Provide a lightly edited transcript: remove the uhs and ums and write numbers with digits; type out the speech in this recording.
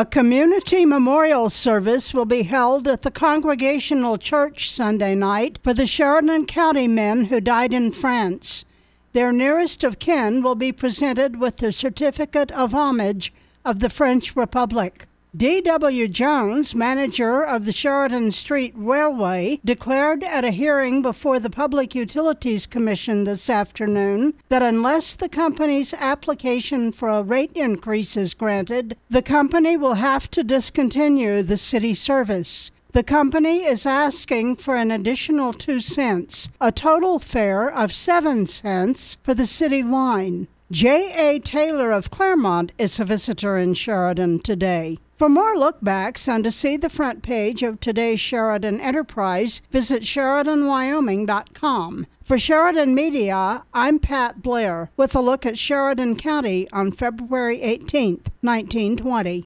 A community memorial service will be held at the Congregational Church Sunday night for the Sheridan County men who died in France. Their nearest of kin will be presented with the Certificate of Homage of the French Republic. D.W. Jones, manager of the Sheridan Street Railway, declared at a hearing before the Public Utilities Commission this afternoon that unless the company's application for a rate increase is granted, the company will have to discontinue the city service. The company is asking for an additional 2 cents, a total fare of 7 cents for the city line. J.A. Taylor of Claremont is a visitor in Sheridan today. For more lookbacks and to see the front page of today's Sheridan Enterprise, visit SheridanWyoming.com. For Sheridan Media, I'm Pat Blair with a look at Sheridan County on February 18, 1920.